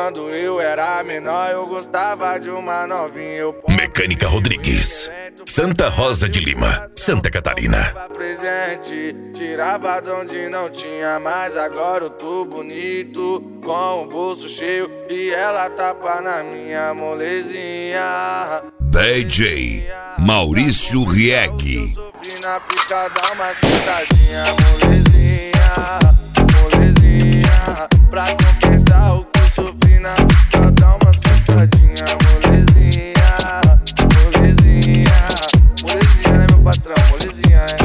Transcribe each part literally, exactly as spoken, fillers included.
Quando eu era menor, eu gostava de uma novinha. Eu Mecânica Rodrigues, Santa Rosa de Lima, Santa Catarina. Presente, tirava de onde não tinha mais. Agora eu tô bonito, com o bolso cheio e ela tapa na minha molezinha. D J Maurício Rieg. Sofri na pica, dá uma sentadinha, molezinha, molezinha. Pra compensar o que eu sofri na pica, dá uma sentadinha, molezinha, molezinha. Molezinha, né, meu patrão? Molezinha, né?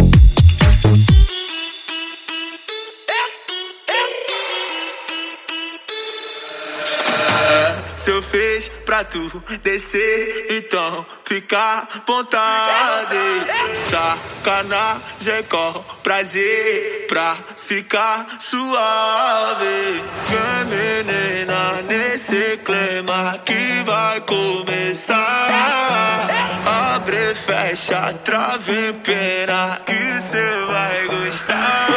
Se eu fiz pra tu descer, então fica à vontade. Sacanagem com prazer pra ficar suave. Vem menina nesse clima que vai começar. Abre, fecha, trave, pena que cê vai gostar.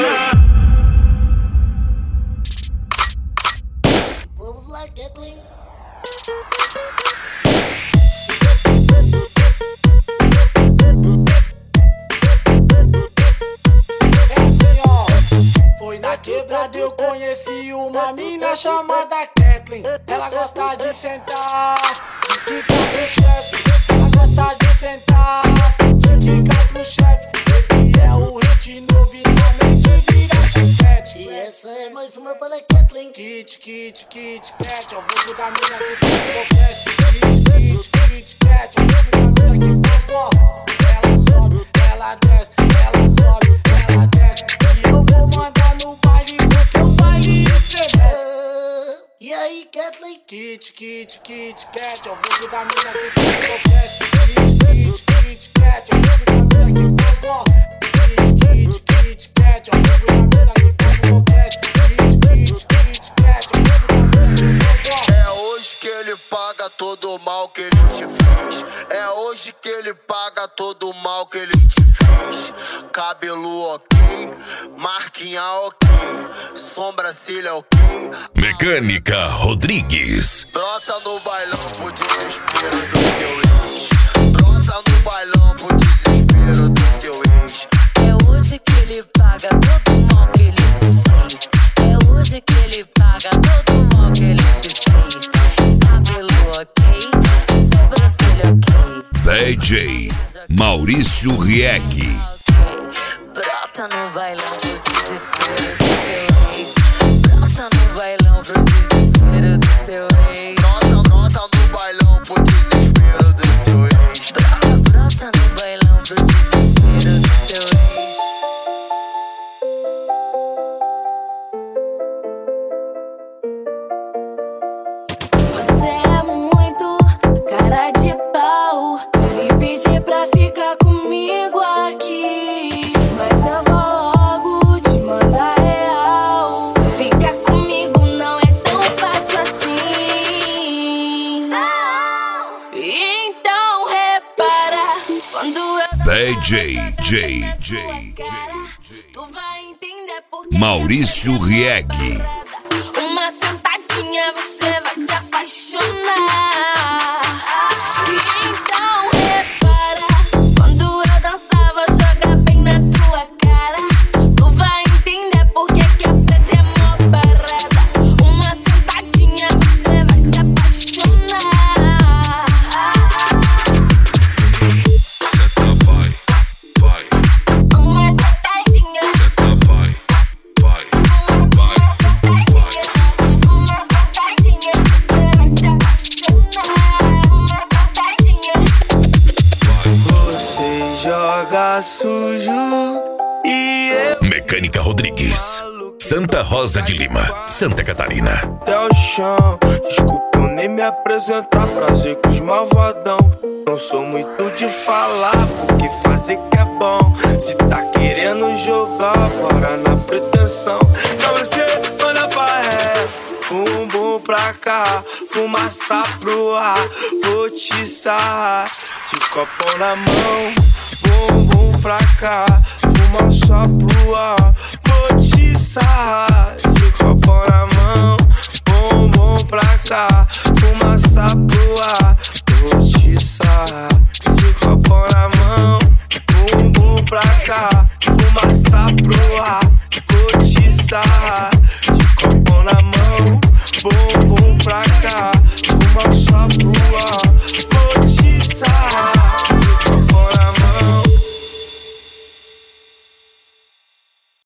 Vamos lá, Kathleen. Foi na quebrada eu conheci uma mina chamada Kathleen. Ela gosta de sentar, de quicar pro chefe. Ela gosta de sentar, de quicar pro chefe. Esse é o hit novo e também te vira chiclete. E essa é mais uma para Kathleen. Kit, kit, kit, cat. É o vulgo da mina que tem boquete. Kit, kit, kit, cat. É o vulgo da mina que tem boquete. Ela sobe, ela desce, ela sobe, ela desce. E eu vou mandar no baile, porque o baile estremece. Uh, e aí, Kathleen? Kit, kit, kit, cat. É o vulgo da mina que tem boquete. Kit, kit, kit, cat. É o vulgo da mina que tem boquete. Kit, kit, kit, cat. É o vulgo da mina que tem boquete. Kit, kit, kit, cat. É o vulgo da mina que tem boquete. É hoje que ele paga todo o mal que ele te fez. É hoje que ele paga todo o mal que ele te fez. Cabelo ok, marquinha ok, sobrancelha ok. Mecânica Rodrigues. Brota no bailão pro desespero do seu ex. Brota no bailão pro desespero do seu ex. É hoje que ele paga todo o mal que ele te fez. É hoje que ele paga todo o mal que ele te fez. Cabelo ok, sobrancelha ok. D J Maurício Rieg. Brota no bailão pro desespero do seu ex. Brota no bailão pro desespero do seu ex. Brota, brota no bailão pro desespero do seu ex. Brota, brota no bailão pro desespero do seu ex. Você é muito cara de pau. Me pedir pra ficar comigo aqui, mas eu vou logo te mandar real. Ficar comigo não é tão fácil assim, não. Então repara, quando eu D J J J tu vai entender porque Maurício Rieg. uma sentadinha você vai se apaixonar. Então repara, quando eu dançava, joga bem na tua cara. Tu vai entender porque que a preta é mó parada. Uma sentadinha você vai se apaixonar. Senta vai, vai. Uma sentadinha. Senta vai, vai, vai, vai. Uma sentadinha você vai se apaixonar. Uma sentadinha. Você joga sujo e eu Mecânica Rodrigues, Santa Rosa de Lima, Santa Catarina. até o chão. Desculpa eu nem me apresentar, prazer com os malvadão. Não sou muito de falar, porque fazer que é bom. Se tá querendo jogar, bora na pretensão. Então você manda pra ré, bumbum pra cá, fumaça pro ar. Vou te sarrar, de copão na mão. Bumbum pra cá, fumaça pro ar. Vou te sarrar, de copão na mão. Bumbum pra soltar fumaça pro ar.